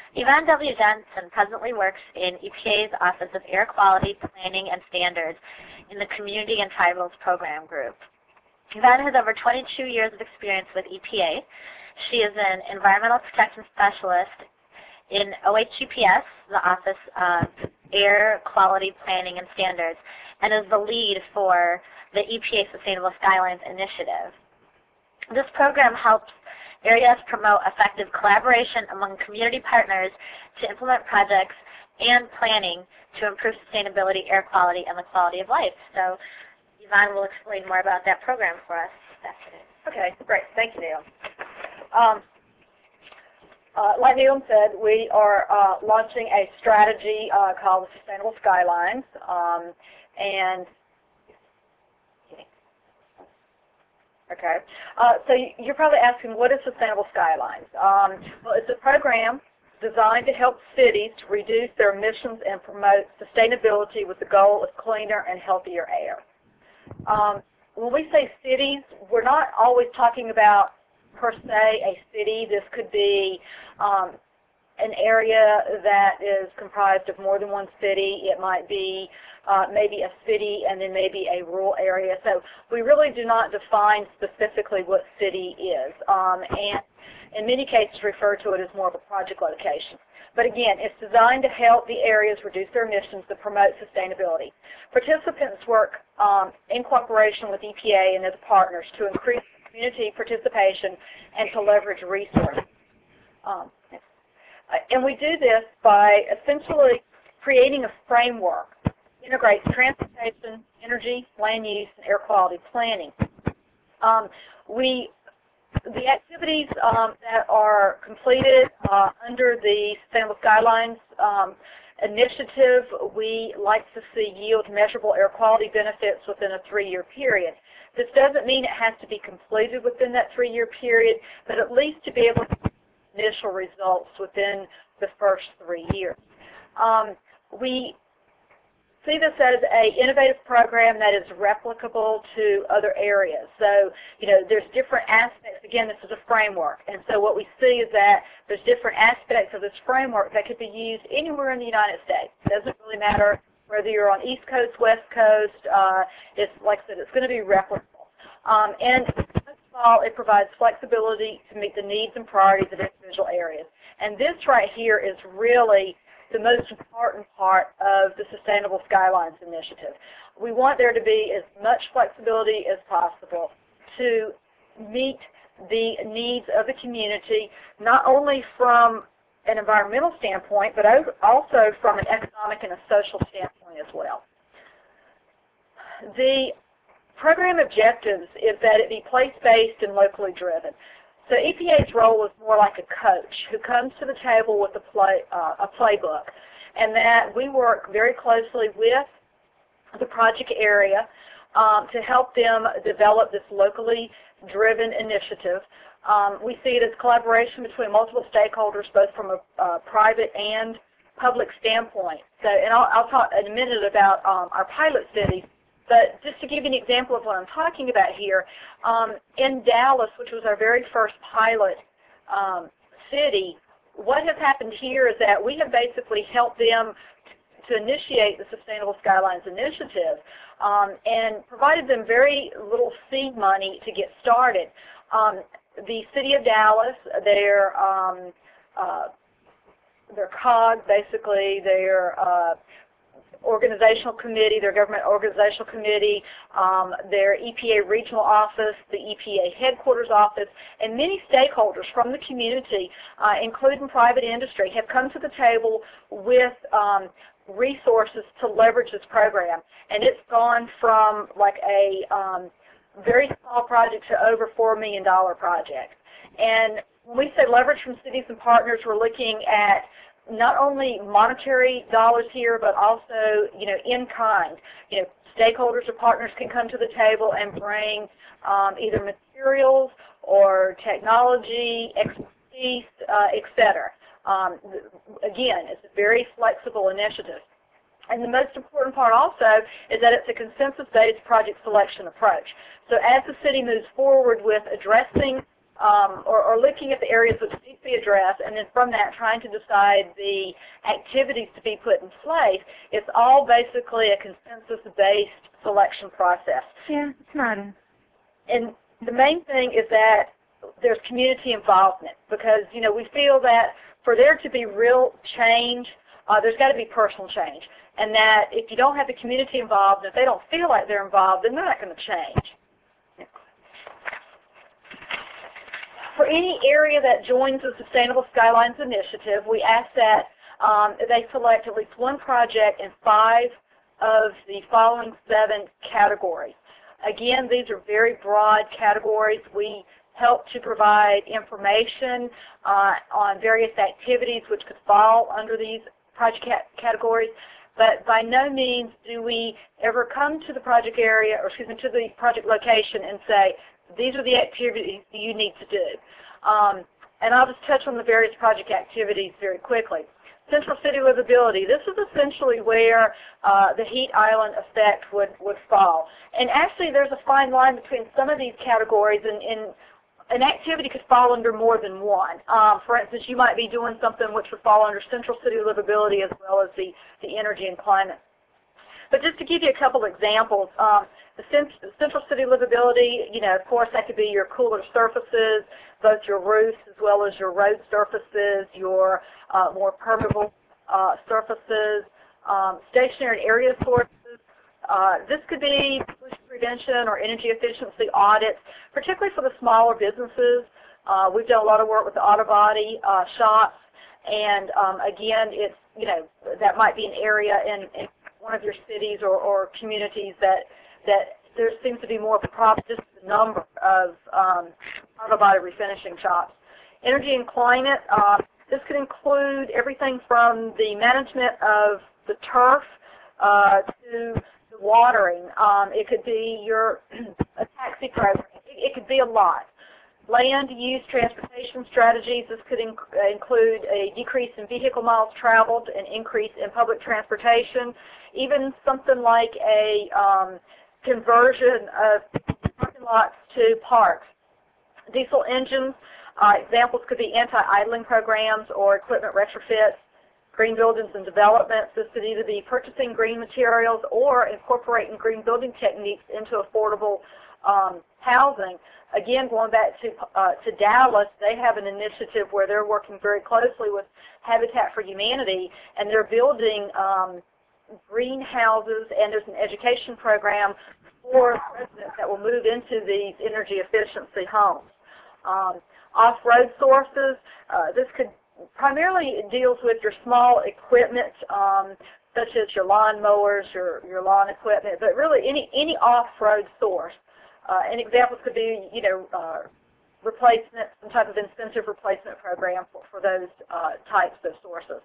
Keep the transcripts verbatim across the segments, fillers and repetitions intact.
Yvonne W. Jensen presently works in E P A's Office of Air Quality Planning and Standards in the Community and Tribals Program Group. Yvonne has over twenty-two years of experience with E P A. She is an Environmental Protection Specialist in O H G P S, the Office of Air Quality Planning and Standards, and is the lead for the E P A Sustainable Skylines Initiative. This program helps areas promote effective collaboration among community partners to implement projects and planning to improve sustainability, air quality, and the quality of life. So Yvonne will explain more about that program for us this afternoon. Okay, great. Thank you, Neil. Um, uh, like Neil said, we are uh, launching a strategy uh, called the Sustainable Skylines. Um, and Okay, uh, so you're probably asking, what is Sustainable Skylines? Um, well, it's a program designed to help cities to reduce their emissions and promote sustainability with the goal of cleaner and healthier air. Um, when we say cities, we're not always talking about, per se, a city. This could be um, an area that is comprised of more than one city. It might be uh, maybe a city and then maybe a rural area. So we really do not define specifically what city is, um, and in many cases refer to it as more of a project location. But again, it's designed to help the areas reduce their emissions to promote sustainability. Participants work um, in cooperation with E P A and its partners to increase community participation and to leverage resources. Um, and we do this by essentially creating a framework that integrates transportation, energy, land use, and air quality planning. Um, we The activities um, that are completed uh, under the Sustainable Skylines um, initiative, we like to see yield measurable air quality benefits within a three-year period. This doesn't mean it has to be completed within that three-year period, but at least to be able to get initial results within the first three years. Um, we see this as an innovative program that is replicable to other areas. So, you know, there's different aspects. Again, this is a framework. And so what we see is that there's different aspects of this framework that could be used anywhere in the United States. It doesn't really matter whether you're on East Coast, West Coast. Uh, it's, like I said, it's going to be replicable. Um, and most of all, it provides flexibility to meet the needs and priorities of individual areas. And this right here is really the most important part of the Sustainable Skylines initiative. We want there to be as much flexibility as possible to meet the needs of the community, not only from an environmental standpoint, but also from an economic and a social standpoint as well. The program objectives is that it be place-based and locally driven. So E P A's role is more like a coach who comes to the table with a, play, uh, a playbook, and that we work very closely with the project area um, to help them develop this locally driven initiative. Um, we see it as collaboration between multiple stakeholders, both from a uh, private and public standpoint. So, and I'll, I'll talk in a minute about um, our pilot cities. But just to give you an example of what I'm talking about here, um, in Dallas, which was our very first pilot um, city, what has happened here is that we have basically helped them to initiate the Sustainable Skylines initiative um, and provided them very little seed money to get started. Um, the city of Dallas, their, um, uh, their C O G, basically their uh, organizational committee, their government organizational committee, um, their E P A regional office, the E P A headquarters office, and many stakeholders from the community, uh, including private industry, have come to the table with um, resources to leverage this program. And it's gone from like a um, very small project to over four million dollar project. And when we say leverage from cities and partners, we're looking at not only monetary dollars here, but also, you know, in kind. You know, stakeholders or partners can come to the table and bring um, either materials or technology, expertise, uh, et cetera. Um, again, it's a very flexible initiative. And the most important part also is that it's a consensus-based project selection approach. So as the city moves forward with addressing um, or, or looking at the areas which need to be addressed, and then from that trying to decide the activities to be put in place. It's all basically a consensus-based selection process. Yeah, it's not. A... And the main thing is that there's community involvement, because, you know, we feel that for there to be real change, uh, there's got to be personal change. And that if you don't have the community involved, if they don't feel like they're involved, then they're not going to change. For any area that joins the Sustainable Skylines Initiative, we ask that um, they select at least one project in five of the following seven categories. Again, these are very broad categories. We help to provide information uh, on various activities which could fall under these project categories, but by no means do we ever come to the project area, or excuse me, to the project location and say, these are the activities you need to do. Um, and I'll just touch on the various project activities very quickly. Central City Livability, this is essentially where uh, the heat island effect would, would fall. And actually there's a fine line between some of these categories, and, and an activity could fall under more than one. Um, for instance, you might be doing something which would fall under Central City Livability as well as the, the energy and climate. But just to give you a couple examples, um, the Central City Livability, you know, of course that could be your cooler surfaces, both your roofs as well as your road surfaces, your uh, more permeable uh, surfaces, um, stationary area sources. Uh, this could be pollution prevention or energy efficiency audits, particularly for the smaller businesses. Uh, we've done a lot of work with the auto body uh, shops, and um, again, it's, you know, that might be an area in, in one of your cities or, or communities that that there seems to be more of a problem, just the number of um, auto body refinishing shops. Energy and climate, uh, this could include everything from the management of the turf uh, to the watering. Um, it could be your a taxi program. It, it could be a lot. Land use transportation strategies, this could inc include a decrease in vehicle miles traveled, an increase in public transportation, even something like a um, conversion of parking lots to parks. Diesel engines, uh, examples could be anti-idling programs or equipment retrofits. Green buildings and developments, this could either be purchasing green materials or incorporating green building techniques into affordable um, housing. Again, going back to, uh, to Dallas, they have an initiative where they're working very closely with Habitat for Humanity, and they're building um, greenhouses, and there's an education program for residents that will move into these energy efficiency homes. Um, off-road sources, uh, this could primarily deals with your small equipment, um, such as your lawn mowers, your, your lawn equipment, but really any, any off-road source. Uh, and examples could be, you know, uh, replacement, some type of incentive replacement program for, for those uh, types of sources.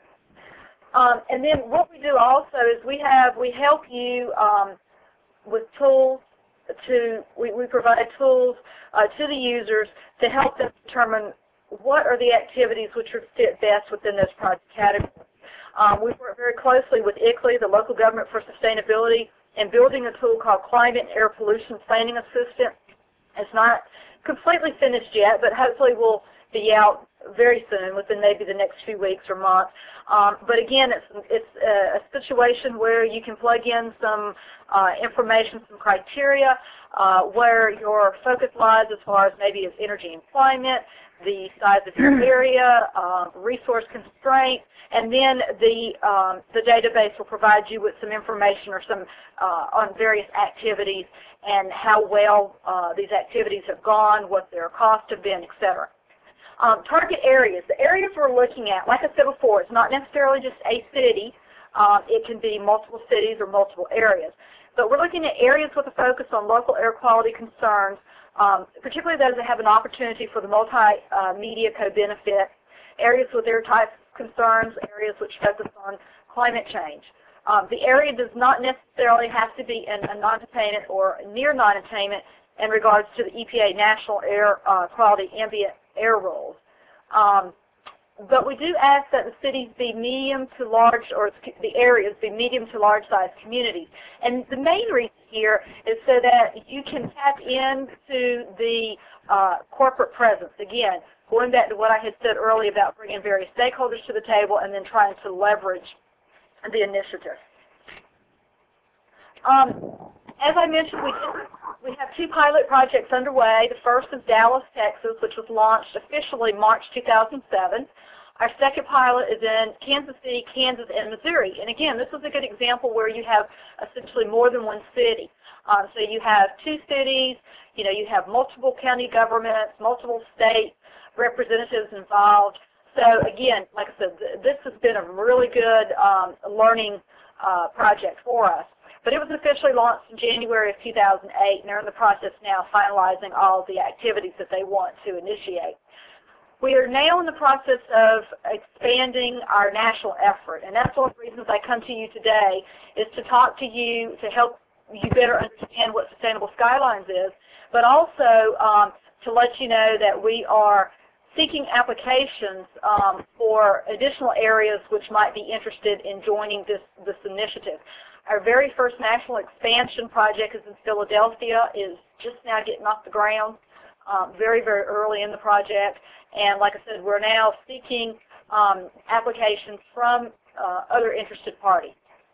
Um, and then what we do also is we have, we help you um, with tools to, we, we provide tools uh, to the users to help them determine what are the activities which would fit best within those project categories. Um, we work very closely with I C L E, the Local Government for Sustainability, in building a tool called Climate and Air Pollution Planning Assistant. It's not completely finished yet, but hopefully will be out very soon, within maybe the next few weeks or months. Um, but again, it's, it's a, a situation where you can plug in some uh, information, some criteria, uh, where your focus lies as far as maybe is energy and climate, the size of your area, uh, resource constraints, and then the, um, the database will provide you with some information or some uh, on various activities and how well uh, these activities have gone, what their costs have been, et cetera. Um, target areas. The areas we're looking at, like I said before, it's not necessarily just a city. Um, it can be multiple cities or multiple areas. But we're looking at areas with a focus on local air quality concerns, um, particularly those that have an opportunity for the multimedia co-benefit, areas with air type concerns, areas which focus on climate change. Um, the area does not necessarily have to be in a non-attainment or near non-attainment in regards to the E P A National Air uh, Quality Ambient Air rules. Um, but we do ask that the cities be medium to large, or the areas be medium to large size communities. And the main reason here is so that you can tap into the uh, corporate presence. Again, going back to what I had said earlier about bringing various stakeholders to the table and then trying to leverage the initiative. Um, as I mentioned, we, did, we have two pilot projects underway. The first is Dallas, Texas, which was launched officially March two thousand seven. Our second pilot is in Kansas City, Kansas, and Missouri. And again, this is a good example where you have essentially more than one city. Um, so you have two cities, you know, you have multiple county governments, multiple state representatives involved. So again, like I said, th this has been a really good um, learning uh, project for us. But it was officially launched in January of two thousand eight, and they're in the process now finalizing all the activities that they want to initiate. We are now in the process of expanding our national effort, and that's one of the reasons I come to you today, is to talk to you, to help you better understand what Sustainable Skylines is, but also um, to let you know that we are seeking applications um, for additional areas which might be interested in joining this, this initiative. Our very first national expansion project is in Philadelphia, is just now getting off the ground, um, very, very early in the project. And like I said, we're now seeking um, applications from uh, other interested parties.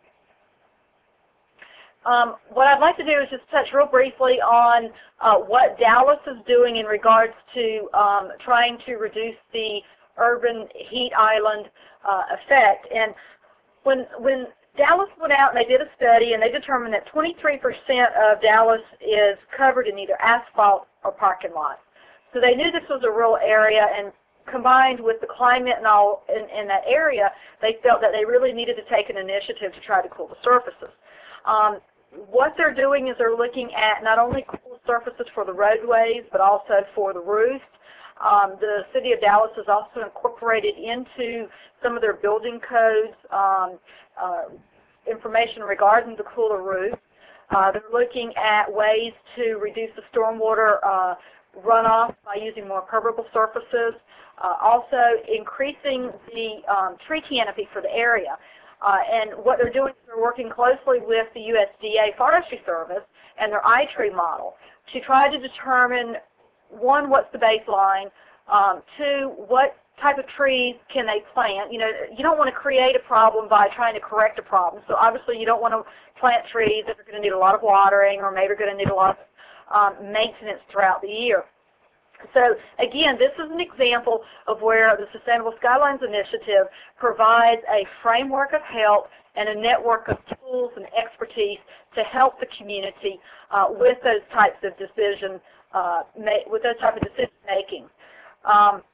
Um, what I'd like to do is just touch real briefly on uh, what Dallas is doing in regards to um, trying to reduce the urban heat island uh, effect. And when, when Dallas went out and they did a study, and they determined that twenty-three percent of Dallas is covered in either asphalt or parking lots. So they knew this was a rural area, and combined with the climate and all in, in that area, they felt that they really needed to take an initiative to try to cool the surfaces. Um, what they're doing is they're looking at not only cool surfaces for the roadways, but also for the roofs. Um, the city of Dallas has also incorporated into some of their building codes um, uh, information regarding the cooler roof. Uh, they're looking at ways to reduce the stormwater uh, runoff by using more permeable surfaces. Uh, also increasing the um, tree canopy for the area. Uh, and what they're doing is they're working closely with the U S D A Forestry Service and their iTree model to try to determine, one, what's the baseline, um, two, what type of trees can they plant. You know, you don't want to create a problem by trying to correct a problem. So obviously you don't want to plant trees that are going to need a lot of watering or maybe are going to need a lot of um, maintenance throughout the year. So again, this is an example of where the Sustainable Skylines Initiative provides a framework of help and a network of tools and expertise to help the community uh, with those types of decision, uh, with those type of decision making. Um,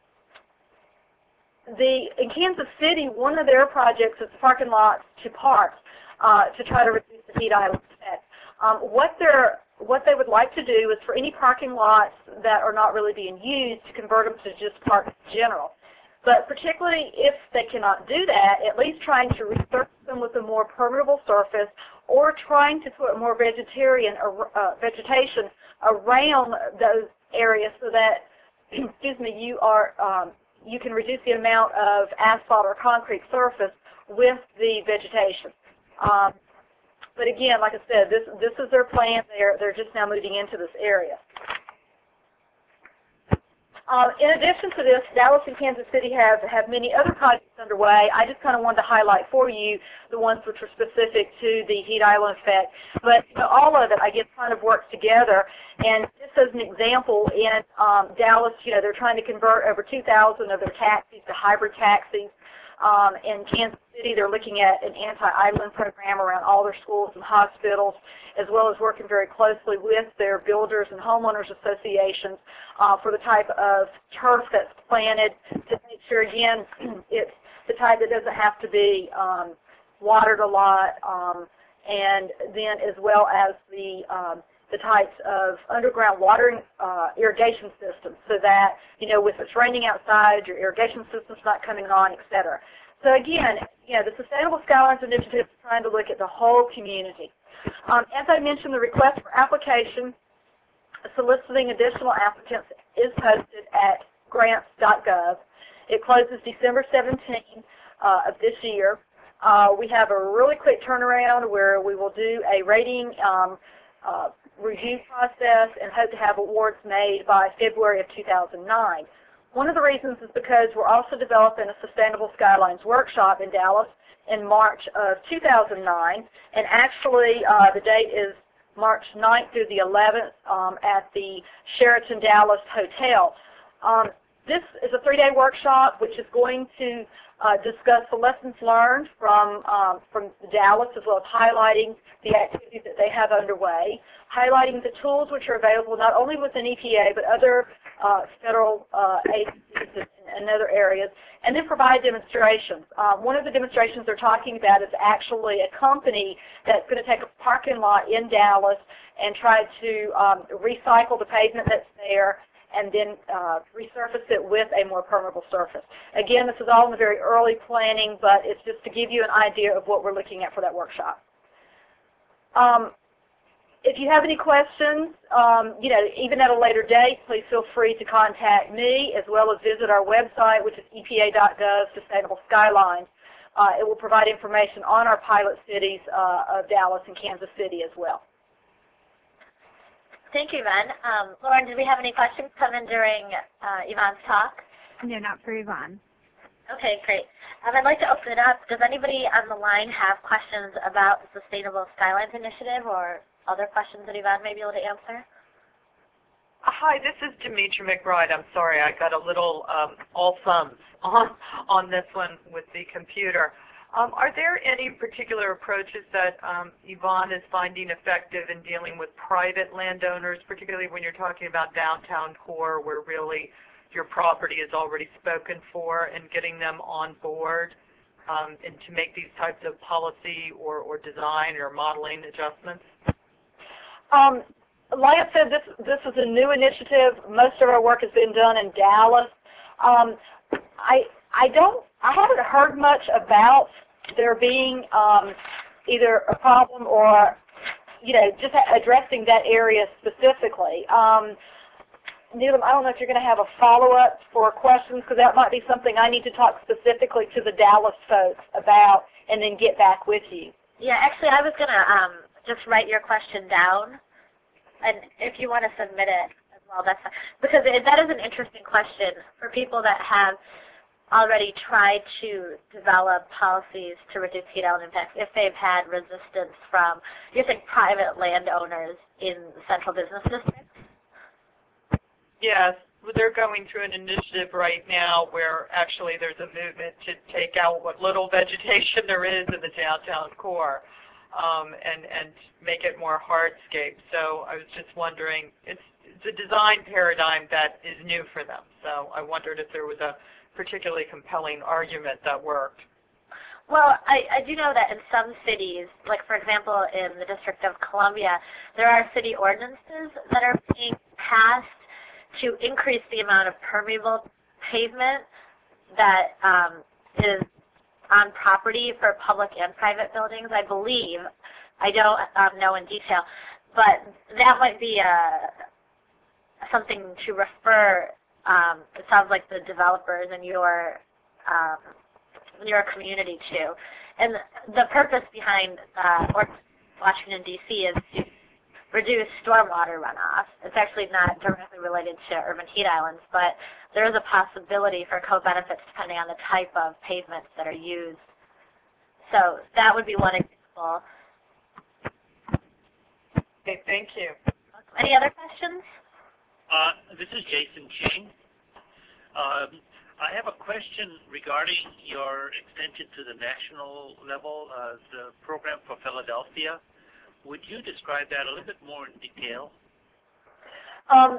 the in Kansas City, one of their projects is parking lots to parks uh, to try to reduce the heat island effect. Um, what they're What they would like to do is for any parking lots that are not really being used to convert them to just parks in general. But particularly if they cannot do that, at least trying to resurface them with a more permeable surface or trying to put more vegetarian, uh, vegetation around those areas so that, excuse me, you, are, um, you can reduce the amount of asphalt or concrete surface with the vegetation. Um, But again, like I said, this this is their plan. They're they're just now moving into this area. Um, in addition to this, Dallas and Kansas City have have many other projects underway. I just kind of wanted to highlight for you the ones which are specific to the heat island effect. But you know, all of it, I guess, kind of works together. And just as an example, in um, Dallas, you know, they're trying to convert over two thousand of their taxis to hybrid taxis. Um, in Kansas City, they're looking at an anti-idling program around all their schools and hospitals, as well as working very closely with their builders and homeowners associations uh, for the type of turf that's planted to make sure, again, it's the type that doesn't have to be um, watered a lot, um, and then as well as the um, the types of underground watering uh, irrigation systems, so that, you know, if it's raining outside, your irrigation system's not coming on, et cetera. So again, you know, the Sustainable Skylines Initiative is trying to look at the whole community. Um, as I mentioned, the request for application soliciting additional applicants is posted at grants dot gov. It closes December seventeenth uh, of this year. Uh, we have a really quick turnaround where we will do a rating um, uh, review process and hope to have awards made by February of two thousand nine. One of the reasons is because we're also developing a Sustainable Skylines workshop in Dallas in March of two thousand nine, and actually uh, the date is March ninth through the eleventh um, at the Sheraton Dallas Hotel. Um, this is a three-day workshop which is going to uh, discuss the lessons learned from, um, from Dallas, as well as highlighting the activities that they have underway, highlighting the tools which are available not only within E P A but other uh, federal uh, agencies and other areas, and then provide demonstrations. Um, one of the demonstrations they're talking about is actually a company that's going to take a parking lot in Dallas and try to um, recycle the pavement that's there and then uh, resurface it with a more permeable surface. Again, this is all in the very early planning, but it's just to give you an idea of what we're looking at for that workshop. Um, If you have any questions, um, you know, even at a later date, please feel free to contact me, as well as visit our website, which is E P A dot gov Sustainable Skylines. Uh, it will provide information on our pilot cities uh, of Dallas and Kansas City as well. Thank you, Yvonne. Um, Lauren, did we have any questions come in during uh, Yvonne's talk? No, not for Yvonne. Okay, great. Um, I'd like to open it up. Does anybody on the line have questions about the Sustainable Skylines Initiative or other questions that Yvonne may be able to answer? Hi, this is Demetra McBride. I'm sorry, I got a little um, all thumbs on, on this one with the computer. Um, are there any particular approaches that um, Yvonne is finding effective in dealing with private landowners, particularly when you're talking about downtown core, where really your property is already spoken for, and getting them on board um, and to make these types of policy or, or design or modeling adjustments? Um, like I said, this, this is a new initiative. Most of our work has been done in Dallas. Um, I, I, don't, I haven't heard much about there being um, either a problem or, you know, just addressing that area specifically. Um, Neelam, I don't know if you're going to have a follow-up for questions, because that might be something I need to talk specifically to the Dallas folks about and then get back with you. Yeah, actually, I was going to um, just write your question down, and if you want to submit it as well, that's fine. Because it, that is an interesting question for people that have already tried to develop policies to reduce heat element impacts if they've had resistance from, you're saying, private landowners in central business districts? Yes, they're going through an initiative right now where actually there's a movement to take out what little vegetation there is in the downtown core um, and, and make it more hardscape. So I was just wondering, it's, it's a design paradigm that is new for them. So I wondered if there was a particularly compelling argument that worked. Well, I, I do know that in some cities, like for example in the District of Columbia, there are city ordinances that are being passed to increase the amount of permeable pavement that um, is on property for public and private buildings, I believe. I don't um, know in detail, but that might be a, something to refer, um, it sounds like the developers in your, um, in your community to. And the purpose behind uh, Washington, D C is to reduce stormwater runoff. It's actually not directly related to urban heat islands, but there is a possibility for co-benefits depending on the type of pavements that are used. So that would be one example. Okay, thank you. Any other questions? Uh, this is Jason King. Um, I have a question regarding your extension to the national level, uh, the program for Philadelphia. Would you describe that a little bit more in detail? Um,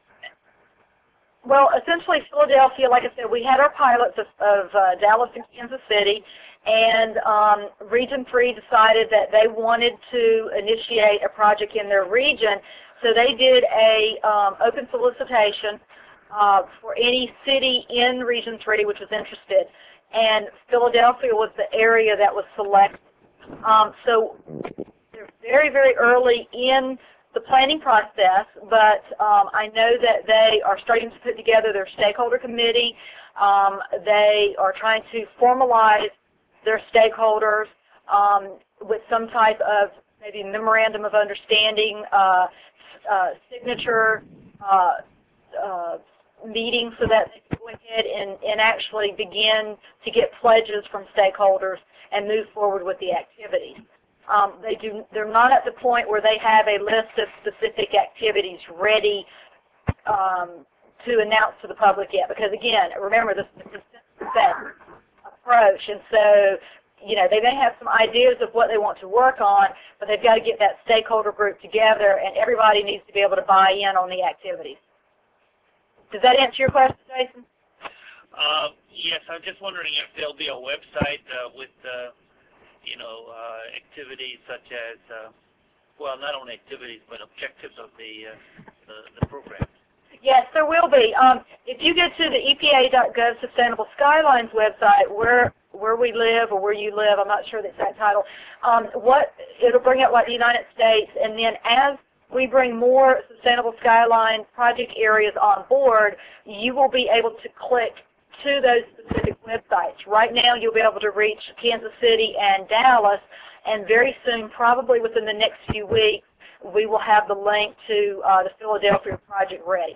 well, essentially Philadelphia, like I said, we had our pilots of, of uh, Dallas and Kansas City, and um, Region three decided that they wanted to initiate a project in their region, so they did a um, open solicitation uh, for any city in Region three which was interested, and Philadelphia was the area that was selected. Um, so they're very, very early in the planning process, but um, I know that they are starting to put together their stakeholder committee. Um, they are trying to formalize their stakeholders um, with some type of maybe memorandum of understanding, uh, uh, signature uh, uh, meeting so that they can go ahead and, and actually begin to get pledges from stakeholders and move forward with the activities. Um, they do, they're not at the point where they have a list of specific activities ready um, to announce to the public yet, because again, remember this is a consensus approach, and so you know, they may have some ideas of what they want to work on, but they've got to get that stakeholder group together, and everybody needs to be able to buy in on the activities. Does that answer your question, Jason? Uh, yes, I'm just wondering if there'll be a website uh, with, uh, you know, uh, activities such as, uh, well, not only activities, but objectives of the, uh, the, the program. Yes, there will be. Um, if you go to the E P A dot gov Sustainable Skylines website, where where we live or where you live, I'm not sure the exact title, um, what it'll bring up like the United States, and then as we bring more Sustainable Skyline project areas on board, you will be able to click to those specific websites. Right now you'll be able to reach Kansas City and Dallas, and very soon, probably within the next few weeks, we will have the link to uh, the Philadelphia project ready.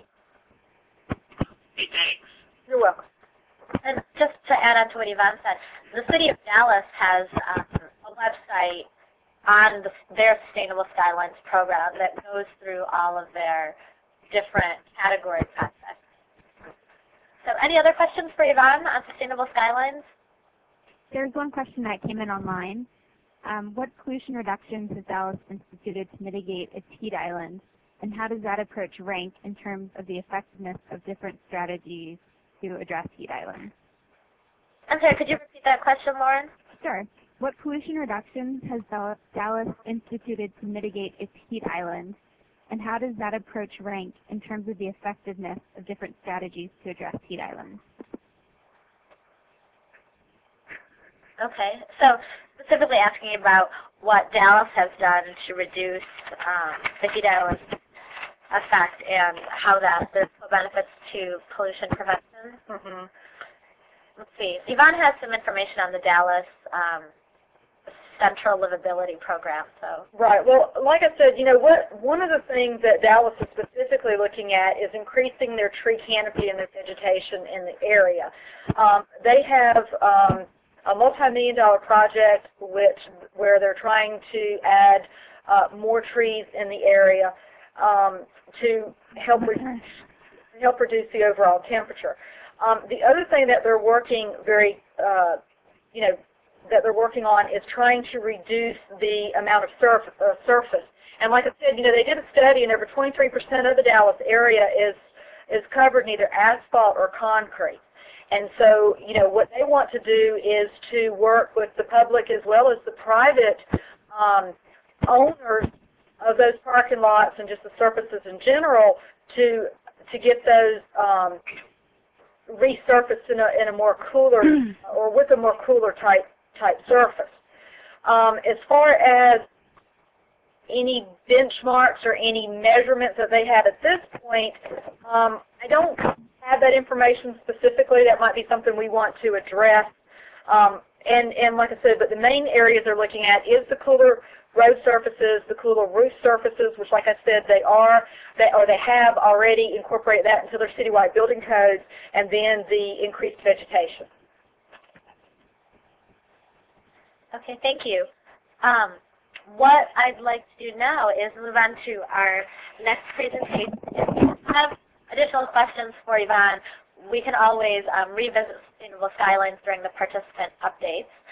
Hey, thanks. You're welcome. And just to add on to what Yvonne said, the City of Dallas has um, a website on the, their Sustainable Skylines program that goes through all of their different category projects. So any other questions for Yvonne on Sustainable Skylines? There's one question that came in online. Um, what pollution reductions has Dallas instituted to mitigate its heat island, and how does that approach rank in terms of the effectiveness of different strategies to address heat islands? I'm sorry, could you repeat that question, Lauren? Sure. What pollution reductions has Dallas instituted to mitigate its heat island, and how does that approach rank in terms of the effectiveness of different strategies to address heat islands? Okay, so specifically asking about what Dallas has done to reduce um, the heat island effect and how that there's benefits to pollution prevention. Mm-hmm. Let's see. Yvonne has some information on the Dallas um, Central Livability Program. So right. Well, like I said, you know what? One of the things that Dallas is specifically looking at is increasing their tree canopy and their vegetation in the area. Um, they have um, a multi-million dollar project which where they're trying to add uh, more trees in the area um, to help re help reduce the overall temperature. Um, the other thing that they're working very, uh, you know, that they're working on is trying to reduce the amount of surf uh, surface. And like I said, you know, they did a study, and over twenty-three percent of the Dallas area is is covered in either asphalt or concrete. And so, you know, what they want to do is to work with the public as well as the private um, owners of those parking lots and just the surfaces in general to to get those um, resurfaced in a, in a more cooler or with a more cooler type type surface. Um, as far as any benchmarks or any measurements that they have at this point, um, I don't have that information specifically. That might be something we want to address. Um, and, and like I said, but the main areas they're looking at is the cooler road surfaces, the cooler roof surfaces, which like I said, they are, they, or they have already incorporated that into their citywide building codes, and then the increased vegetation. okay, thank you. Um, what I'd like to do now is move on to our next presentation. If you have additional questions for Yvonne, we can always um, revisit Sustainable Skylines during the participant updates.